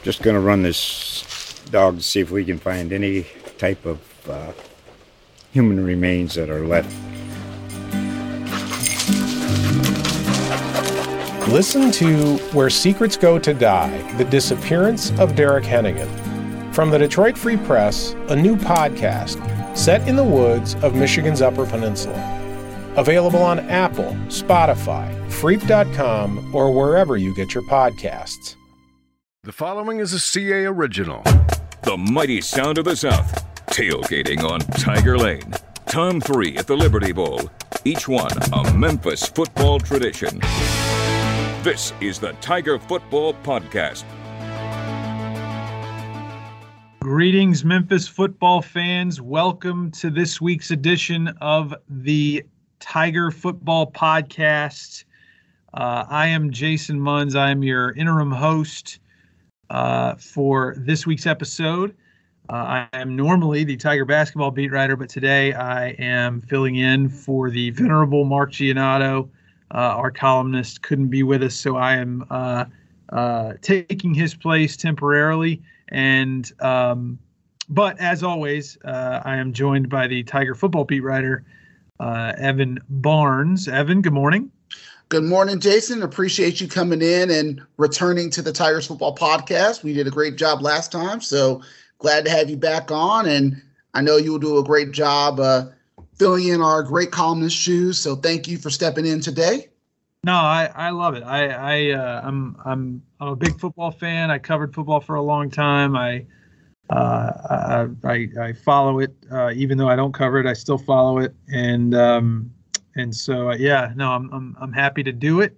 Just going to run this dog to see if we can find any type of human remains that are left. Listen to Where Secrets Go to Die, The Disappearance of Derek Hennigan. From the Detroit Free Press, a new podcast set in the woods of Michigan's Upper Peninsula. Available on Apple, Spotify, Freep.com, or wherever you get your podcasts. The following is a CA original. The mighty sound of the South. Tailgating on Tiger Lane. Tom 3 at the Liberty Bowl. Each one a Memphis football tradition. This is the Tiger Football Podcast. Greetings, Memphis football fans. Welcome to this week's edition of the Tiger Football Podcast. I am Jason Munz. I am your interim host for this week's episode. I am normally the Tiger basketball beat writer, but today I am filling in for the venerable Mark Giannotto. Our columnist couldn't be with us, so I am taking his place temporarily. And but as always, I am joined by the Tiger football beat writer, Evan Barnes. Evan, good morning. Good morning, Jason. Appreciate you coming in and returning to the Tigers Football Podcast. We did a great job last time, so glad to have you back on. And I know you will do a great job filling in our great columnist shoes. So thank you for stepping in today. No, I love it. I'm a big football fan. I covered football for a long time. I follow it, even though I don't cover it. I still follow it, and so I'm happy to do it.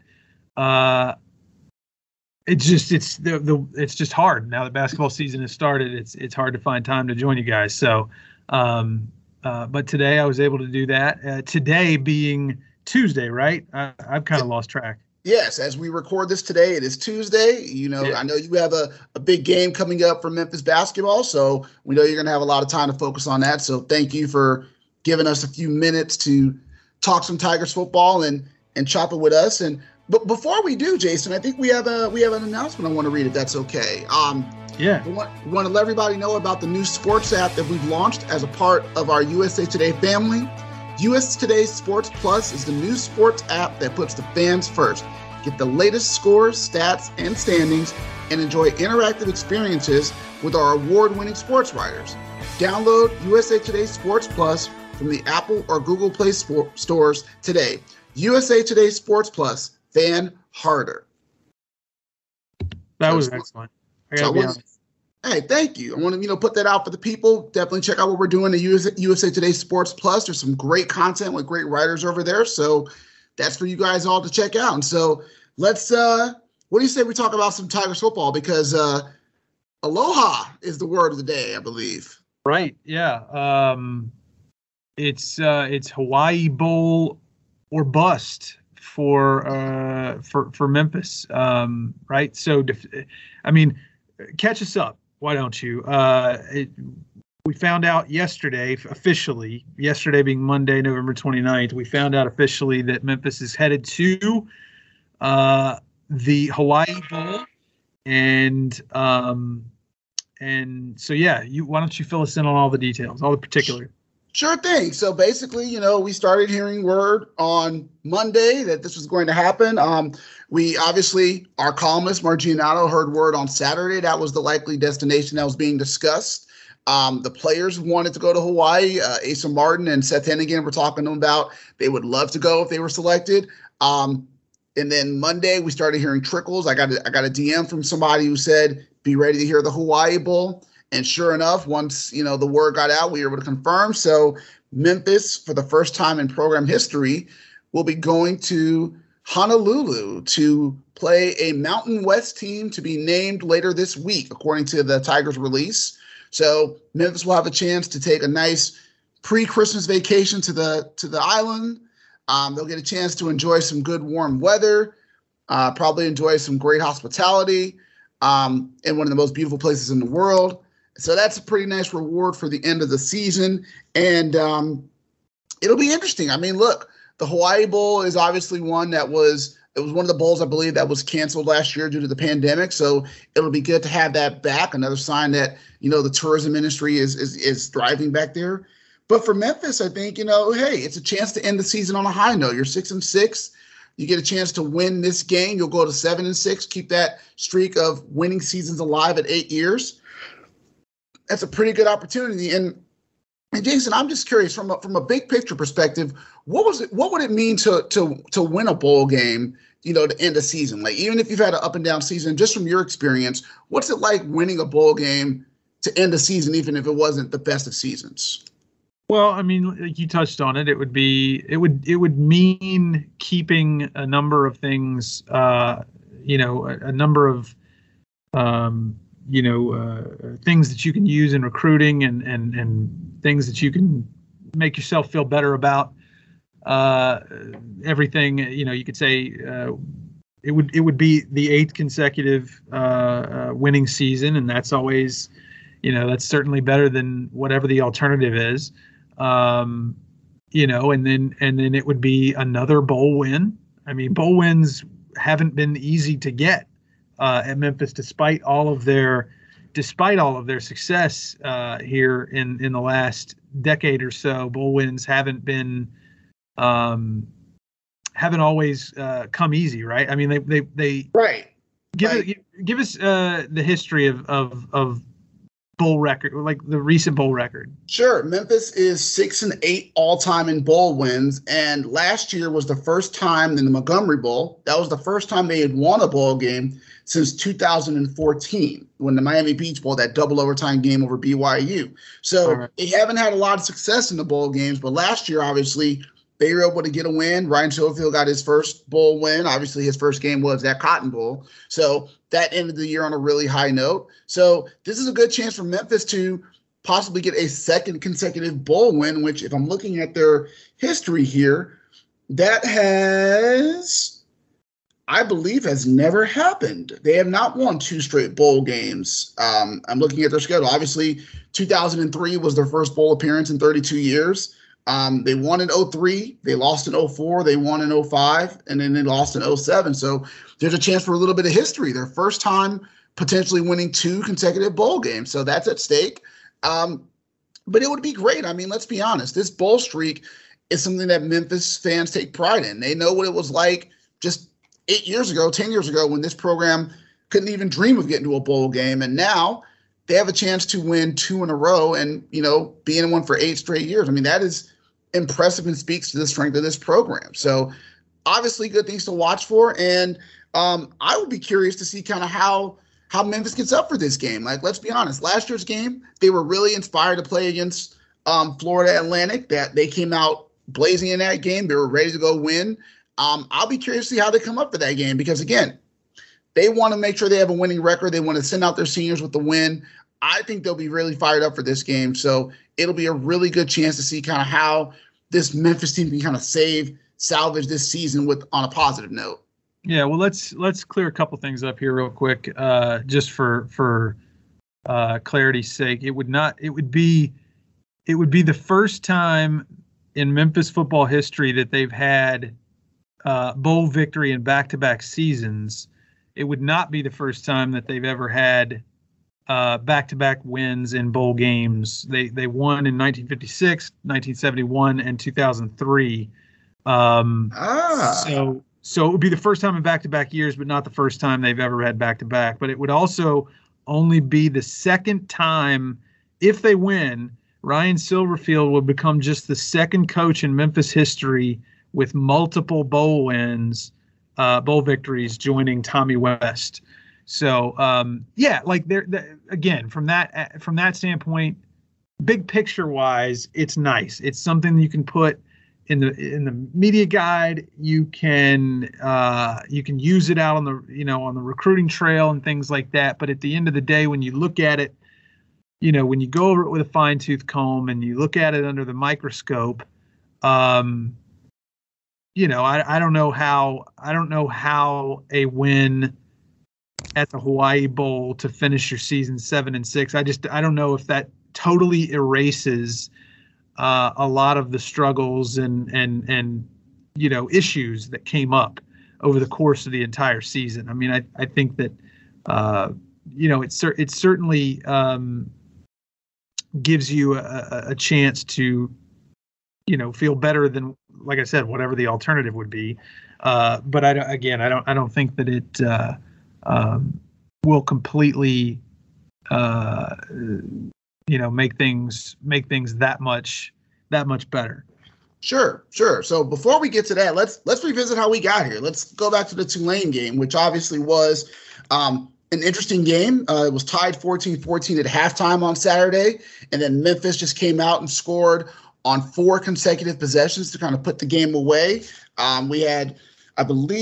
It's just hard now that basketball season has started. It's hard to find time to join you guys. So, but today I was able to do that. Today being Tuesday, right? I've kind of lost track. Yes, as we record this today, it is Tuesday. I know you have a big game coming up for Memphis basketball, so we know you're going to have a lot of time to focus on that. So thank you for giving us a few minutes to talk some Tigers football and chop it with us. But before we do, Jason, I think we have an announcement I want to read, if that's okay. Yeah. We want to let everybody know about the new sports app that we've launched as a part of our USA Today family. USA Today Sports Plus is the new sports app that puts the fans first. Get the latest scores, stats, and standings, and enjoy interactive experiences with our award-winning sports writers. Download USA Today Sports Plus from the Apple or Google Play stores today. USA Today Sports Plus, fan harder. That was excellent. I gotta be honest. Hey, thank you. I want to, put that out for the people. Definitely check out what we're doing at USA Today Sports Plus. There's some great content with great writers over there. So that's for you guys all to check out. And so let's, what do you say we talk about some Tigers football? Because aloha is the word of the day, I believe. Right. Yeah. It's Hawaii Bowl or bust for Memphis. Right. So, catch us up. Why don't you? We found out yesterday being Monday, November 29th, we found out officially that Memphis is headed to the Hawaii Bowl. And so, why don't you fill us in on all the details, all the particulars? Sure thing. So basically, we started hearing word on Monday that this was going to happen. We obviously, our columnist, Mark Giannotto, heard word on Saturday. That was the likely destination that was being discussed. The players wanted to go to Hawaii. Asa Martin and Seth Hennigan were talking to them about they would love to go if they were selected. And then Monday, we started hearing trickles. I got a DM from somebody who said, be ready to hear the Hawaii Bowl. And sure enough, once, the word got out, we were able to confirm. So Memphis, for the first time in program history, will be going to Honolulu to play a Mountain West team to be named later this week, according to the Tigers release. So Memphis will have a chance to take a nice pre-Christmas vacation to the island. They'll get a chance to enjoy some good warm weather, probably enjoy some great hospitality in one of the most beautiful places in the world. So that's a pretty nice reward for the end of the season. And it'll be interesting. I mean, look, the Hawaii Bowl is obviously one that was It was one of the bowls, I believe, that was canceled last year due to the pandemic. So it'll be good to have that back. Another sign that, the tourism industry is thriving back there. But for Memphis, I think, hey, it's a chance to end the season on a high note. You're 6-6. You get a chance to win this game. You'll go to 7-6, keep that streak of winning seasons alive at 8 years. That's a pretty good opportunity. And Jason, I'm just curious from a big picture perspective, what would it mean to win a bowl game, to end a season? Like, even if you've had an up and down season, just from your experience, what's it like winning a bowl game to end a season, even if it wasn't the best of seasons? Well, I mean, like you touched on it. It would mean keeping a number of things, a number of, things that you can use in recruiting and things that you can make yourself feel better about. Everything, you could say it would be the 8th consecutive winning season, and that's always, that's certainly better than whatever the alternative is. And then it would be another bowl win. I mean, bowl wins haven't been easy to get at Memphis, despite all of their success here in the last decade or so. Bowl wins haven't always come easy, right? I mean, they right. Give us the history of bowl record, like the recent bowl record. Sure. Memphis is 6-8 all time in bowl wins. And last year was the first time in the Montgomery Bowl. That was the first time they had won a bowl game since 2014, when the Miami Beach Bowl, that double overtime game over BYU. So They haven't had a lot of success in the bowl games, but last year, obviously, they were able to get a win. Ryan Schofield got his first bowl win. Obviously, his first game was that Cotton Bowl. So that ended the year on a really high note. So this is a good chance for Memphis to possibly get a second consecutive bowl win, which, if I'm looking at their history here, that I believe has never happened. They have not won 2 straight bowl games. I'm looking at their schedule. Obviously, 2003 was their first bowl appearance in 32 years. They won in 2003, they lost in 2004, they won in 2005, and then they lost in 2007. So there's a chance for a little bit of history. Their first time potentially winning 2 consecutive bowl games. So that's at stake. But it would be great. I mean, let's be honest. This bowl streak is something that Memphis fans take pride in. They know what it was like just 10 years ago, when this program couldn't even dream of getting to a bowl game. And now they have a chance to win 2 in a row and, be in one for 8 straight years. I mean, that is impressive and speaks to the strength of this program. So obviously good things to watch for. And I would be curious to see kind of how Memphis gets up for this game. Like, let's be honest, last year's game, they were really inspired to play against Florida Atlantic. That they came out blazing in that game. They were ready to go win. I'll be curious to see how they come up for that game, because again, they want to make sure they have a winning record. They want to send out their seniors with the win. I think they'll be really fired up for this game. So it'll be a really good chance to see kind of how this Memphis team can kind of salvage this season on a positive note. Yeah, well, let's clear a couple things up here real quick, just for clarity's sake. It would be the first time in Memphis football history that they've had bowl victory in back-to-back seasons. It would not be the first time that they've ever had back-to-back wins in bowl games. They won in 1956, 1971, and 2003. So it would be the first time in back-to-back years, but not the first time they've ever had back-to-back. But it would also only be the second time, if they win, Ryan Silverfield would become just the second coach in Memphis history with multiple bowl wins, bowl victories, joining Tommy West. So again, from that standpoint, big picture wise, it's nice. It's something you can put in the media guide. You can use it out on the recruiting trail and things like that. But at the end of the day, when you look at it, when you go over it with a fine tooth comb and you look at it under the microscope, I don't know how a win at the Hawaii Bowl to finish your season 7-6. I don't know if that totally erases a lot of the struggles and issues that came up over the course of the entire season. I mean, I think that it certainly gives you a chance to feel better than, like I said, whatever the alternative would be. But I don't think that it will completely make things that much better. Sure. So before we get to that, let's revisit how we got here. Let's go back to the Tulane game, which obviously was an interesting game. It was tied 14-14 at halftime on Saturday, and then Memphis just came out and scored on 4 consecutive possessions to kind of put the game away. We had a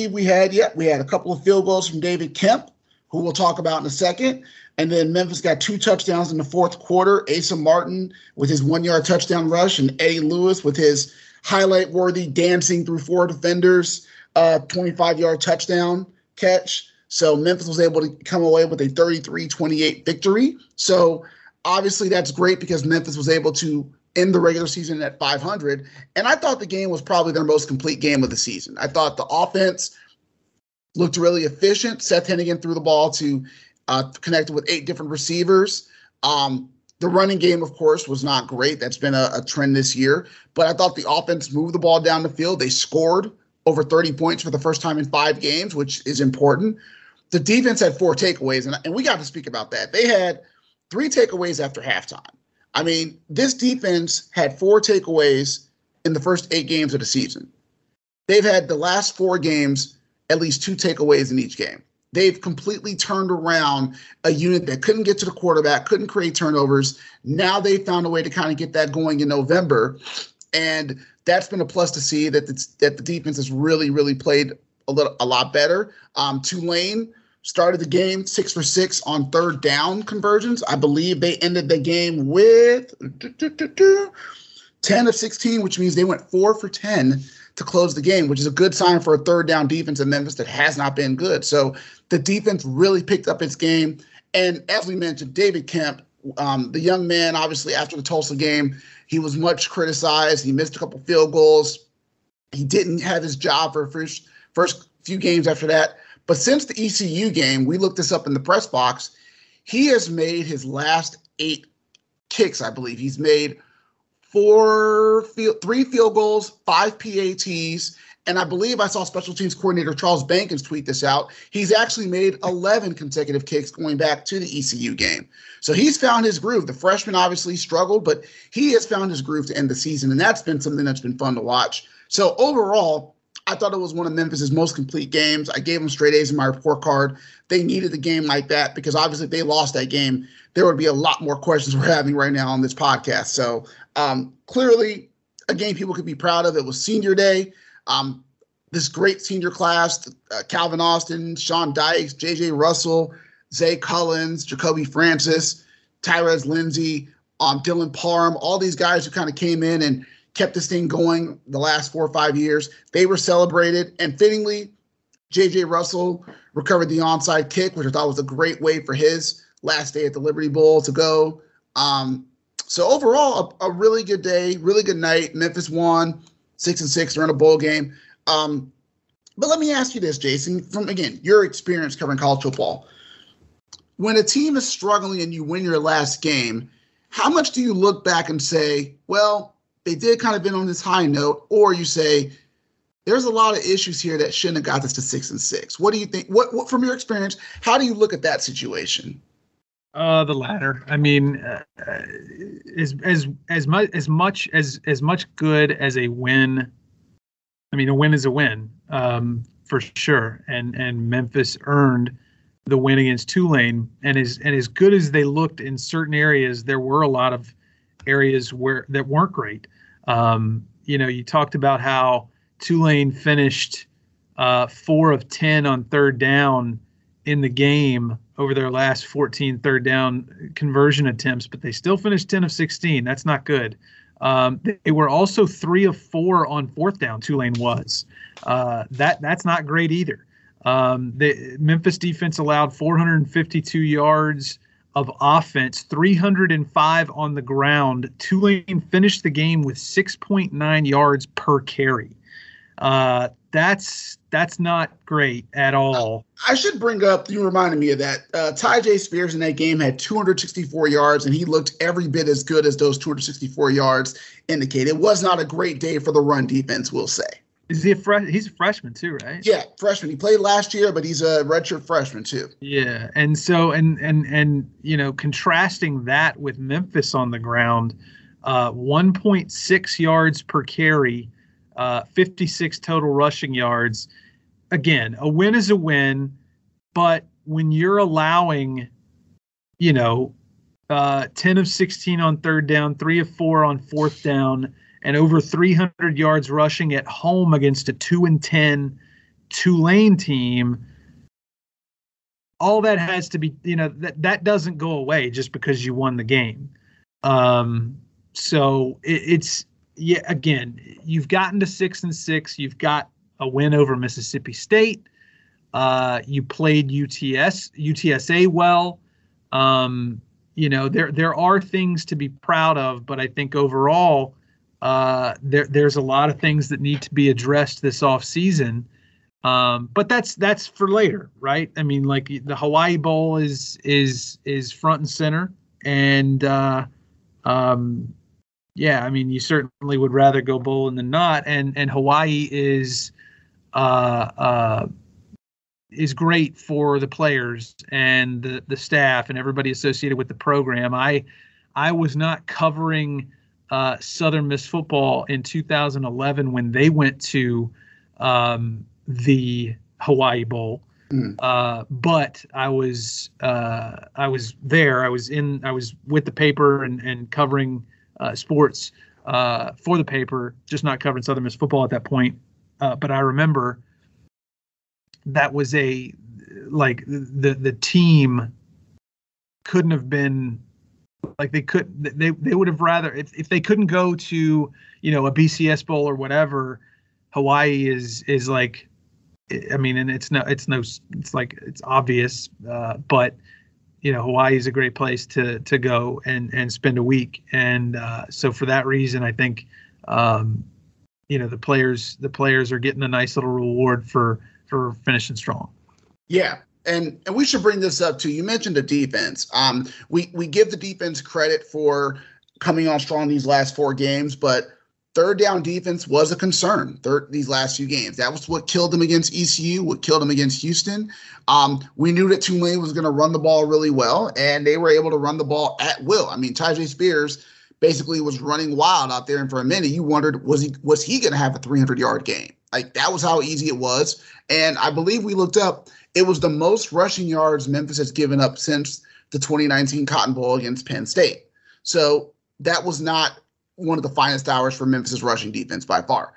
couple of field goals from David Kemp, who we'll talk about in a second. And then Memphis got 2 touchdowns in the fourth quarter. Asa Martin with his 1-yard touchdown rush, and Eddie Lewis with his highlight-worthy dancing through 4 defenders, 25-yard touchdown catch. So Memphis was able to come away with a 33-28 victory. So obviously that's great because Memphis was able to end the regular season at 500. And I thought the game was probably their most complete game of the season. I thought the offense looked really efficient. Seth Hennigan threw the ball to connected with 8 different receivers. The running game, of course, was not great. That's been a trend this year. But I thought the offense moved the ball down the field. They scored over 30 points for the first time in 5 games, which is important. The defense had 4 takeaways, and we got to speak about that. They had 3 takeaways after halftime. I mean, this defense had 4 takeaways in the first 8 games of the season. They've had the last 4 games at least 2 takeaways in each game. They've completely turned around a unit that couldn't get to the quarterback, couldn't create turnovers. Now they found a way to kind of get that going in November. And that's been a plus to see that the defense has really, really played a lot better. Tulane started the game 6 for 6 on third down conversions. I believe they ended the game with 10 of 16, which means they went 4 for 10 to close the game, which is a good sign for a third down defense in Memphis that has not been good. So the defense really picked up its game. And as we mentioned, David Kemp, the young man, obviously after the Tulsa game, he was much criticized. He missed a couple field goals. He didn't have his job for first few games after that. But since the ECU game, we looked this up in the press box, he has made his last 8 kicks, I believe. He's made 3 field goals, 5 PATs, and I believe I saw special teams coordinator Charles Bankins tweet this out. He's actually made 11 consecutive kicks going back to the ECU game. So he's found his groove. The freshman obviously struggled, but he has found his groove to end the season, and that's been something that's been fun to watch. So overall, I thought it was one of Memphis's most complete games. I gave them straight A's in my report card. They needed a game like that because obviously if they lost that game, there would be a lot more questions we're having right now on this podcast. So clearly a game people could be proud of. It was senior day. This great senior class, Calvin Austin, Sean Dykes, J.J. Russell, Zay Collins, Jacoby Francis, Tyrese Lindsey, Dylan Parham, all these guys who kind of came in and kept this thing going the last 4 or 5 years. They were celebrated, and fittingly, J.J. Russell recovered the onside kick, which I thought was a great way for his last day at the Liberty Bowl to go. So overall, a really good day, really good night. Memphis won 6-6. They're in a bowl game. But let me ask you this, Jason, from, again, your experience covering college football. When a team is struggling and you win your last game, how much do you look back and say, well, they did kind of end on this high note, or you say, there's a lot of issues here that shouldn't have got us to 6-6. What do you think? What from your experience, how do you look at that situation? The latter. I mean, as much good as a win. I mean, a win is a win, for sure. And Memphis earned the win against Tulane. And as good as they looked in certain areas, there were a lot of areas that weren't great. You talked about how Tulane finished 4 of 10 on third down in the game over their last 14 third down conversion attempts, but they still finished 10 of 16. That's not good. They were also 3 of 4 on fourth down. Tulane was. That's not great either. The Memphis defense allowed 452 yards of offense, 305 on the ground. Tulane finished the game with 6.9 yards per carry. that's not great at all. I should bring up, you reminded me of that. Tyjae Spears in that game had 264 yards, and he looked every bit as good as those 264 yards indicate. It was not a great day for the run defense, we'll say. Is he he's a freshman too, right? Yeah, freshman. He played last year, but he's a redshirt freshman too. Yeah, and so and contrasting that with Memphis on the ground, 1.6 yards per carry, 56 total rushing yards. Again, a win is a win, but when you're allowing, 10 of 16 on third down, 3 of 4 on fourth down, and over 300 yards rushing at home against a 2-10 Tulane team, all that has to be, that doesn't go away just because you won the game. So again, you've gotten to 6-6. You've got a win over Mississippi State. You played UTSA well. There are things to be proud of, but I think overall, there's a lot of things that need to be addressed this offseason. But that's for later, right? I mean, like the Hawaii Bowl is front and center, and I mean, you certainly would rather go bowling than not, and Hawaii is great for the players and the staff and everybody associated with the program. I was not covering Southern Miss football in 2011 when they went to the Hawaii Bowl, but I was there. I was with the paper and covering sports for the paper, just not covering Southern Miss football at that point. But I remember that was the team couldn't have been like they would have rather if they couldn't go to a BCS Bowl or whatever. Hawaii is like, I mean, and it's obvious, but Hawaii is a great place to go and spend a week, and so for that reason, I think the players are getting a nice little reward for finishing strong. Yeah. And we should bring this up too. You mentioned the defense. We give the defense credit for coming on strong these last 4 games, but third down defense was a concern these last few games. That was what killed them against ECU, what killed them against Houston. We knew that Tulane was going to run the ball really well, and they were able to run the ball at will. I mean, Tyjae Spears basically was running wild out there, and for a minute you wondered, was he going to have a 300-yard game? Like, that was how easy it was. And I believe we looked up, it was the most rushing yards Memphis has given up since the 2019 Cotton Bowl against Penn State. So that was not one of the finest hours for Memphis' rushing defense by far.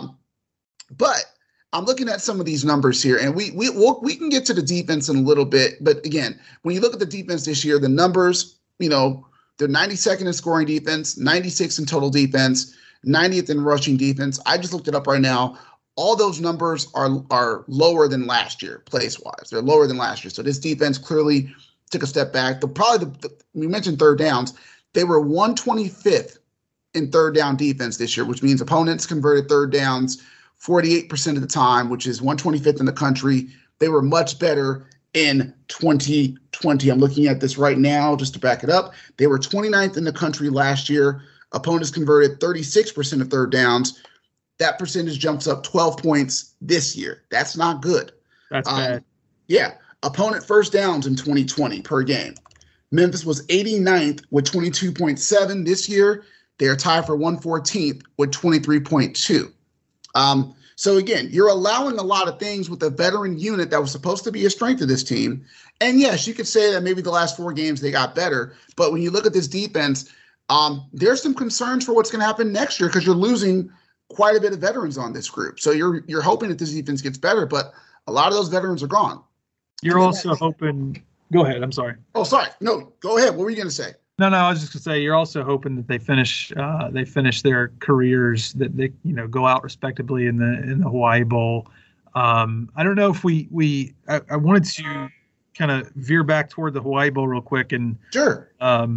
But I'm looking at some of these numbers here, and we can get to the defense in a little bit. But again, when you look at the defense this year, the numbers, they're 92nd in scoring defense, 96th in total defense, 90th in rushing defense. I just looked it up right now. All those numbers are lower than last year, place-wise. They're lower than last year. So this defense clearly took a step back. We mentioned third downs. They were 125th in third down defense this year, which means opponents converted third downs 48% of the time, which is 125th in the country. They were much better in 2020. I'm looking at this right now just to back it up. They were 29th in the country last year. Opponents converted 36% of third downs. That percentage jumps up 12 points this year. That's not good. That's bad. Yeah. Opponent first downs in 2020 per game. Memphis was 89th with 22.7 this year. They are tied for 114th with 23.2. So again, you're allowing a lot of things with a veteran unit that was supposed to be a strength of this team. And yes, you could say that maybe the last 4 games they got better. But when you look at this defense, there's some concerns for what's going to happen next year because you're losing quite a bit of veterans on this group. So you're hoping that this defense gets better, but a lot of those veterans are gone. You're also hoping. Go ahead. I'm sorry. Oh, sorry. No, go ahead. What were you going to say? No, I was just going to say you're also hoping that they finish their careers, that they go out respectably in the Hawaii Bowl. I don't know if I wanted to kind of veer back toward the Hawaii Bowl real quick, and sure.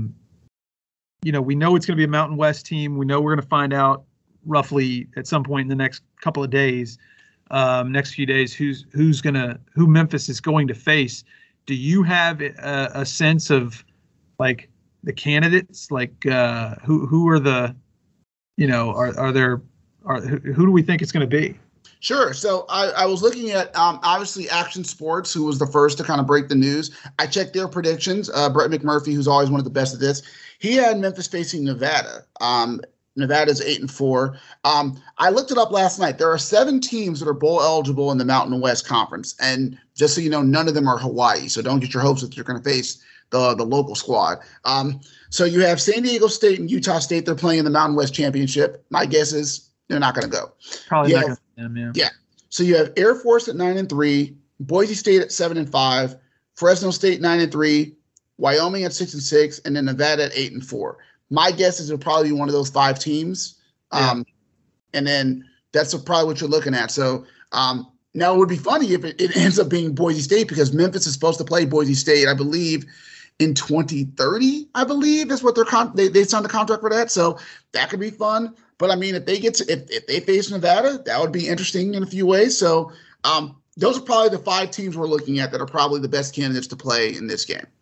We know it's going to be a Mountain West team. We know we're going to find out roughly at some point in the next couple of days. next few days who Memphis is going to face. Do you have a sense of like the candidates? Like who are the, who do we think it's going to be? Sure. So I was looking at obviously Action Sports, who was the first to kind of break the news. I checked their predictions. Brett McMurphy, who's always one of the best at this, he had Memphis facing Nevada. Nevada's 8-4. I looked it up last night. There are 7 teams that are bowl eligible in the Mountain West Conference, and just so you know, none of them are Hawaii. So don't get your hopes that you're going to face the local squad. So you have San Diego State and Utah State. They're playing in the Mountain West Championship. My guess is they're not going to go. Probably not going to them, yeah. Yeah. So you have Air Force at 9-3, Boise State at 7-5, Fresno State 9-3, Wyoming at 6-6, and then Nevada at 8-4. My guess is it'll probably be one of those 5 teams. And then that's probably what you're looking at. So now it would be funny if it ends up being Boise State, because Memphis is supposed to play Boise State, I believe, in 2030, I believe is what they signed the contract for that. So that could be fun. But I mean, if they face Nevada, that would be interesting in a few ways. So those are probably the 5 teams we're looking at that are probably the best candidates to play in this game.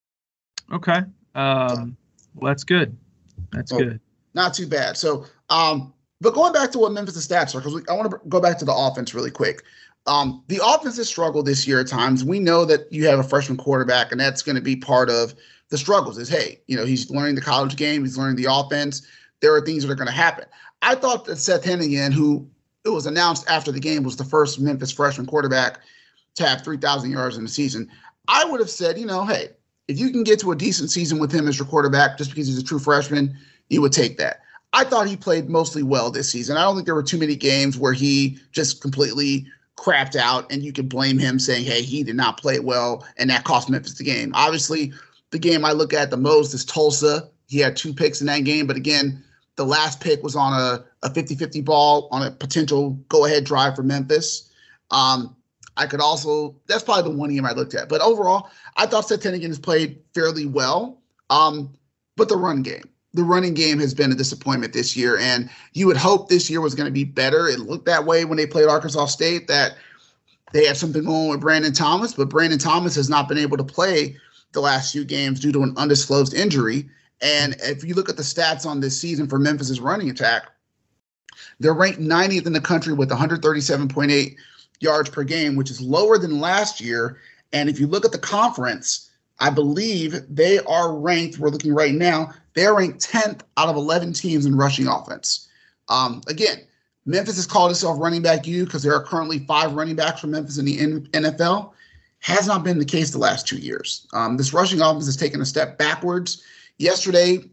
Okay. Well, that's good. That's good. Not too bad. So, but going back to what Memphis' stats are, because I want to go back to the offense really quick. The offense has struggled this year at times. We know that you have a freshman quarterback, and that's going to be part of the struggles is, hey, he's learning the college game. He's learning the offense. There are things that are going to happen. I thought that Seth Hennigan, who it was announced after the game was the first Memphis freshman quarterback to have 3,000 yards in the season, I would have said, hey, if you can get to a decent season with him as your quarterback just because he's a true freshman, you would take that. I thought he played mostly well this season. I don't think there were too many games where he just completely crapped out and you could blame him saying, hey, he did not play well and that cost Memphis the game. Obviously, the game I look at the most is Tulsa. He had 2 picks in that game, but again, the last pick was on a 50-50 ball on a potential go-ahead drive for Memphis. That's probably the one game I looked at. But overall, I thought Seth Hennigan has played fairly well. But the running game has been a disappointment this year. And you would hope this year was going to be better. It looked that way when they played Arkansas State, that they had something going with Brandon Thomas. But Brandon Thomas has not been able to play the last few games due to an undisclosed injury. And if you look at the stats on this season for Memphis's running attack, they're ranked 90th in the country with 137.8 yards per game, which is lower than last year. And if you look at the conference, I believe they are ranked, we're looking right now, they're ranked 10th out of 11 teams in rushing offense. Again, Memphis has called itself running back U because there are currently 5 running backs from Memphis in the NFL. Has not been the case the last 2 years. This rushing offense has taken a step backwards. Saturday,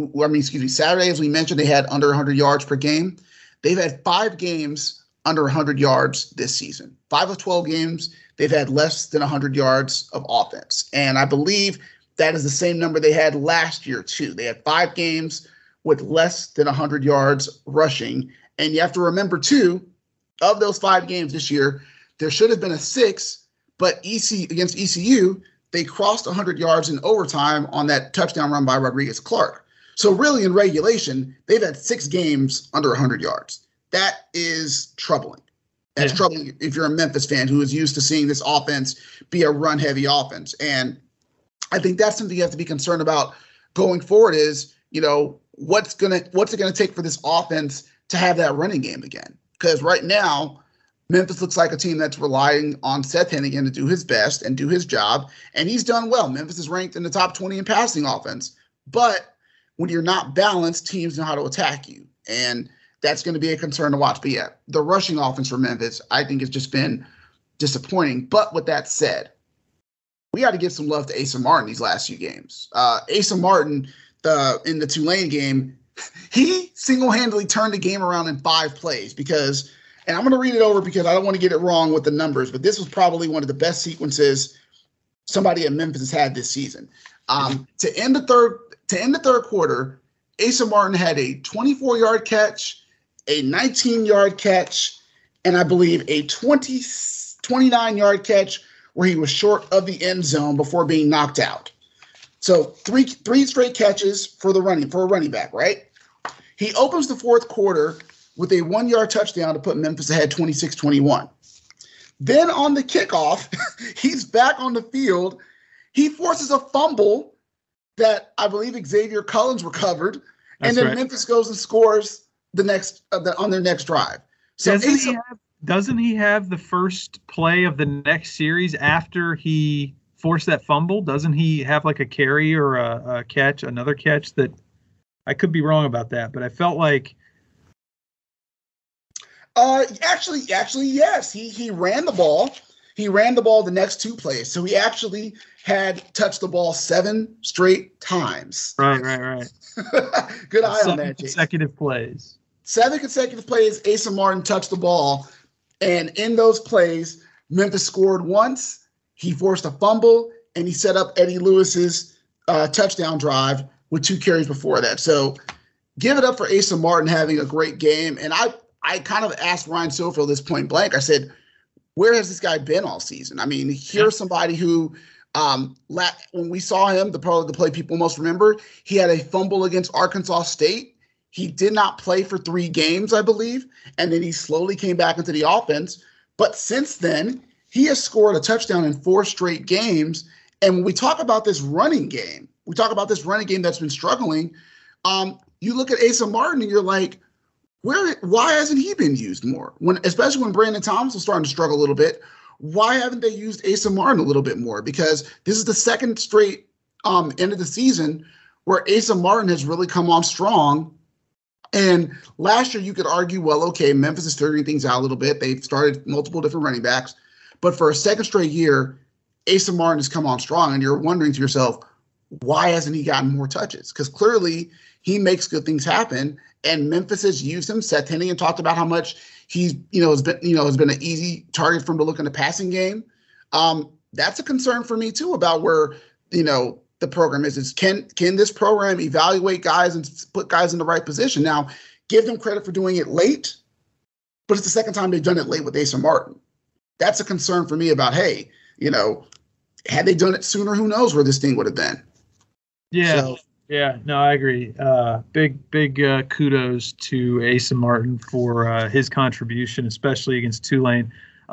as we mentioned, they had under 100 yards per game. They've had 5 games under 100 yards this season. 5 of 12 games, they've had less than 100 yards of offense. And I believe that is the same number they had last year, too. They had 5 games with less than 100 yards rushing. And you have to remember, too, of those 5 games this year, there should have been a 6, but against ECU, they crossed 100 yards in overtime on that touchdown run by Rodriguez-Clark. So really, in regulation, they've had 6 games under 100 yards. That is troubling. That's troubling if you're a Memphis fan who is used to seeing this offense be a run-heavy offense. And I think that's something you have to be concerned about going forward is, what's it gonna take for this offense to have that running game again? Because right now, Memphis looks like a team that's relying on Seth Hennigan to do his best and do his job, and he's done well. Memphis is ranked in the top 20 in passing offense. But when you're not balanced, teams know how to attack you, and that's going to be a concern to watch. But yeah, the rushing offense for Memphis, I think, has just been disappointing. But with that said, we got to give some love to Asa Martin these last few games. Asa Martin, in the Tulane game, he single-handedly turned the game around in 5 plays because – and I'm going to read it over because I don't want to get it wrong with the numbers, but this was probably one of the best sequences somebody at Memphis has had this season. To end the third quarter, Asa Martin had a 24-yard catch, a 19-yard catch, and I believe a 29-yard catch where he was short of the end zone before being knocked out. So three straight catches for a running back, right? He opens the fourth quarter with a 1-yard touchdown to put Memphis ahead 26-21. Then on the kickoff, he's back on the field. He forces a fumble that I believe Xavier Collins recovered, and then Memphis goes and scores on their next drive. So doesn't he have the first play of the next series after he forced that fumble? Doesn't he have like a carry or a catch, another catch that I could be wrong about that, but I felt like. Actually, yes. He ran the ball. He ran the ball the next 2 plays. So he actually had touched the ball 7 straight times. Right. Good eye on that, Jason. 7 consecutive plays. 7 consecutive plays, Asa Martin touched the ball. And in those plays, Memphis scored once. He forced a fumble, and he set up Eddie Lewis's touchdown drive with 2 carries before that. So give it up for Asa Martin having a great game. And I kind of asked Ryan Silverfield this point blank. I said, where has this guy been all season? I mean, here's somebody who, when we saw him, the play people most remember, he had a fumble against Arkansas State. He did not play for 3 games, I believe, and then he slowly came back into the offense. But since then, he has scored a touchdown in 4 straight games. And when we talk about this running game, that's been struggling. You look at Asa Martin and you're like, why hasn't he been used more? Especially when Brandon Thomas was starting to struggle a little bit, why haven't they used Asa Martin a little bit more? Because this is the second straight end of the season where Asa Martin has really come on strong. And last year you could argue, well, okay, Memphis is figuring things out a little bit. They've started multiple different running backs. But for a second straight year, Asa Martin has come on strong. And you're wondering to yourself, why hasn't he gotten more touches? Because clearly he makes good things happen. And Memphis has used him. Seth Hennigan talked about how much he's, has been an easy target for him to look in the passing game. That's a concern for me too about where, the program is can this program evaluate guys and put guys in the right position? Now, give them credit for doing it late, but it's the second time they've done it late with Asa Martin. That's a concern for me about, hey, had they done it sooner, who knows where this thing would have been. Yeah. So, yeah, no, I agree. Big kudos to Asa Martin for his contribution, especially against Tulane.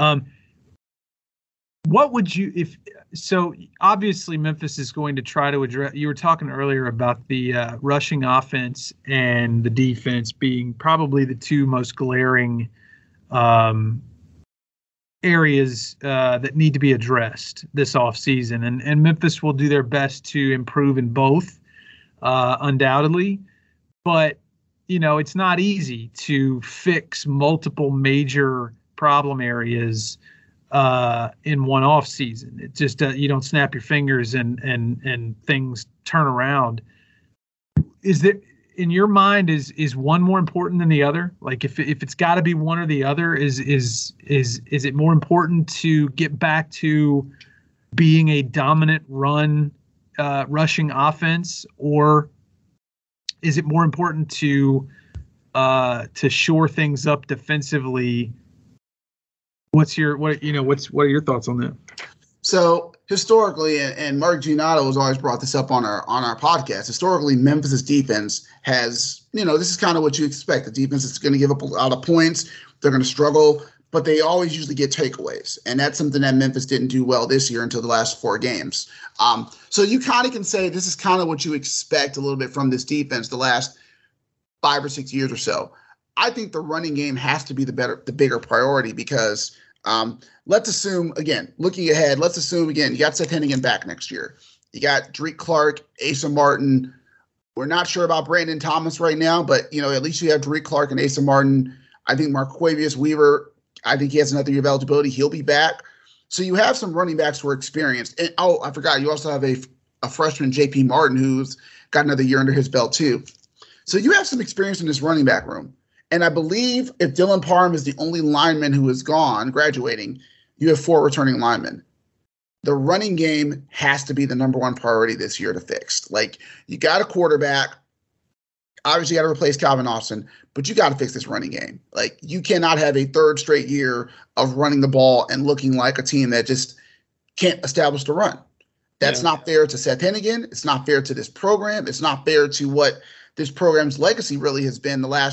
What would you so obviously Memphis is going to try to address, you were talking earlier about the rushing offense and the defense being probably the 2 most glaring areas that need to be addressed this offseason. And Memphis will do their best to improve in both. Undoubtedly, but it's not easy to fix multiple major problem areas in one off season. It just you don't snap your fingers and things turn around. Is there, in your mind, is one more important than the other? Like if it's got to be one or the other, is it more important to get back to being a dominant rushing offense, or is it more important to shore things up defensively? What are your thoughts on that? So historically, and Mark Giannotto has always brought this up on our podcast. Historically, Memphis's defense has, this is kind of what you expect. The defense is going to give up a lot of points. They're going to struggle, but they always usually get takeaways. And that's something that Memphis didn't do well this year until the last 4 games. So you kind of can say this is kind of what you expect a little bit from this defense the last 5 or 6 years or so. I think the running game has to be the bigger priority because let's assume, again, looking ahead, you got Seth Hennigan back next year. You got Drake Clark, Asa Martin. We're not sure about Brandon Thomas right now, but, at least you have Drake Clark and Asa Martin. I think Marquavius Weaver, I think he has another year of eligibility. He'll be back. So you have some running backs who are experienced. And, I forgot, you also have a freshman, J.P. Martin, who's got another year under his belt too. So you have some experience in this running back room. And I believe if Dylan Parham is the only lineman who is graduating, you have 4 returning linemen. The running game has to be the number 1 priority this year to fix. Like, you got a quarterback. Obviously, you got to replace Calvin Austin, but you got to fix this running game. Like, you cannot have a 3rd straight year of running the ball and looking like a team that just can't establish the run. That's not fair to Seth Hennigan. It's not fair to this program. It's not fair to what this program's legacy really has been the last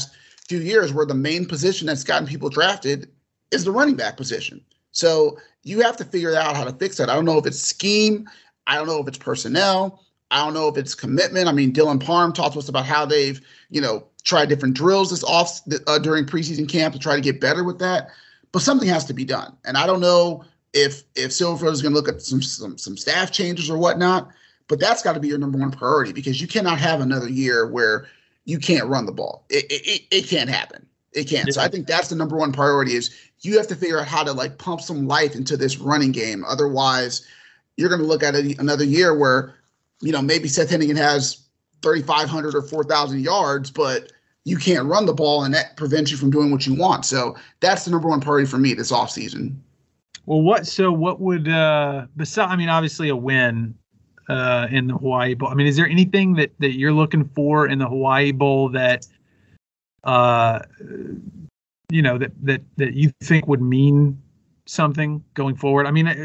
few years where the main position that's gotten people drafted is the running back position. So you have to figure out how to fix that. I don't know if it's scheme. I don't know if it's personnel. I don't know if it's commitment. I mean, Dylan Parham talked to us about how they've, tried different drills during preseason camp to try to get better with that. But something has to be done. And I don't know if Silverfield is going to look at some staff changes or whatnot, but that's got to be your number one priority, because you cannot have another year where you can't run the ball. It can't happen. It can't. Yeah. So I think that's the number one priority, is you have to figure out how to pump some life into this running game. Otherwise, you're going to look at another year where, maybe Seth Hennigan has 3,500 or 4,000 yards, but you can't run the ball, and that prevents you from doing what you want. So that's the number one priority for me this offseason. Well, what would, besides, obviously a win in the Hawaii Bowl. Is there anything that you're looking for in the Hawaii Bowl that, that you think would mean something going forward?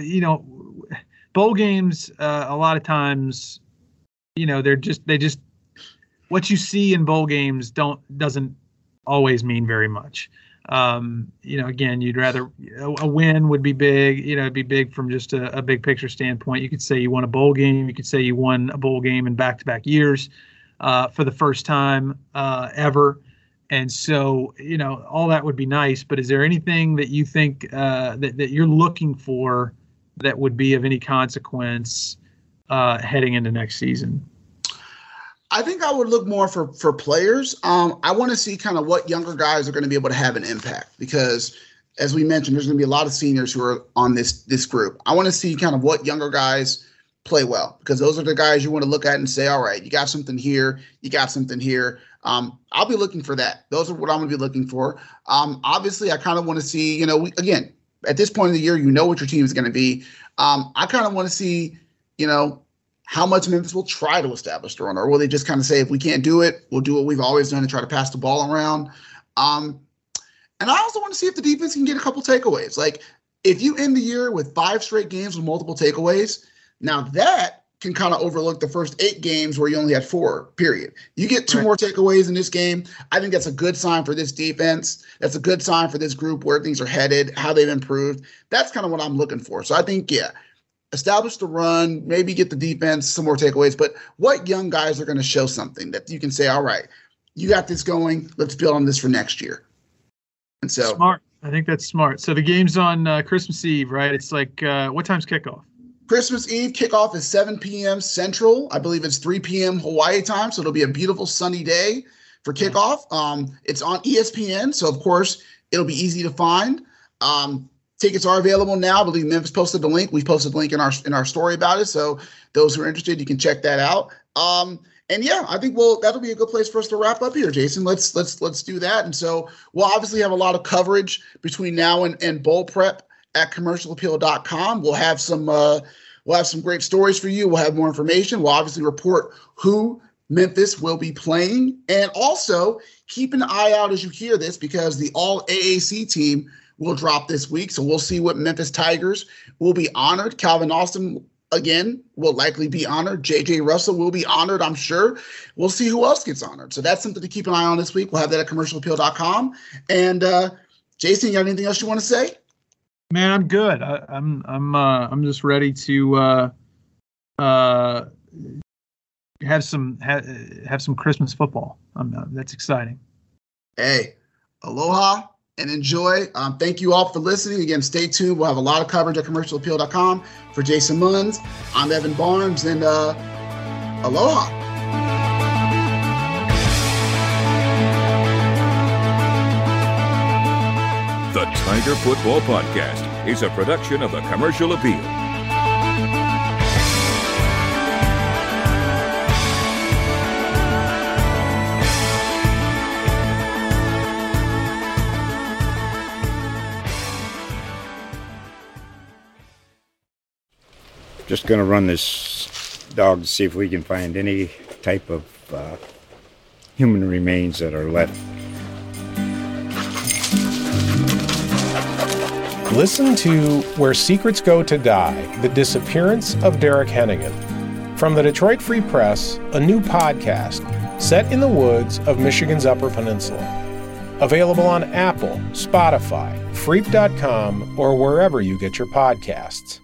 Bowl games, a lot of times, they just what you see in bowl games doesn't always mean very much. Again, you'd rather a win would be big. It'd be big from just a big picture standpoint. You could say you won a bowl game. You could say you won a bowl game in back-to-back years for the first time ever. And so, all that would be nice. But is there anything that you think that you're looking for that would be of any consequence heading into next season? I think I would look more for players. I want to see kind of what younger guys are going to be able to have an impact, because, as we mentioned, there's going to be a lot of seniors who are on this group. I want to see kind of what younger guys play well, because those are the guys you want to look at and say, all right, you got something here, you got something here. I'll be looking for that. Those are what I'm going to be looking for. Obviously, I kind of want to see, again, at this point of the year, what your team is going to be. I kind of want to see, how much Memphis will try to establish the run, or will they just kind of say, if we can't do it, we'll do what we've always done and try to pass the ball around. And I also want to see if the defense can get a couple takeaways. If you end the year with 5 straight games with multiple takeaways, now that can kind of overlook the first 8 games where you only had 4, period. You get 2 more takeaways in this game. I think that's a good sign for this defense. That's a good sign for this group, where things are headed, how they've improved. That's kind of what I'm looking for. So I think, establish the run, maybe get the defense some more takeaways, but what young guys are going to show something that you can say, all right, you got this going, let's build on this for next year. And so smart. I think that's smart. So the game's on Christmas Eve, right? It's what time's kickoff? Christmas Eve kickoff is 7 p.m. Central. I believe it's 3 p.m. Hawaii time. So it'll be a beautiful sunny day for kickoff. It's on ESPN. So of course it'll be easy to find. Tickets are available now. I believe Memphis posted the link. We posted the link in our story about it. So those who are interested, you can check that out. And I think that'll be a good place for us to wrap up here, Jason. Let's do that. And so we'll obviously have a lot of coverage between now and bowl prep at commercialappeal.com. We'll have some great stories for you. We'll have more information. We'll obviously report who Memphis will be playing, and also keep an eye out as you hear this, because the All AAC team will drop this week. So we'll see what Memphis Tigers will be honored. Calvin Austin, again, will likely be honored. JJ Russell will be honored, I'm sure. We'll see who else gets honored. So that's something to keep an eye on this week. We'll have that at commercialappeal.com. And Jason, you got anything else you want to say? Man, I'm good. I'm just ready to have some Christmas football. That's exciting. Hey, aloha and enjoy. Thank you all for listening. Again, stay tuned. We'll have a lot of coverage at commercialappeal.com. For Jason Munns, I'm Evan Barnes, and aloha. The Tiger Football Podcast is a production of the Commercial Appeal. Just going to run this dog to see if we can find any type of human remains that are left. Listen to Where Secrets Go to Die, The Disappearance of Derek Hennigan. From the Detroit Free Press, a new podcast set in the woods of Michigan's Upper Peninsula. Available on Apple, Spotify, Freep.com, or wherever you get your podcasts.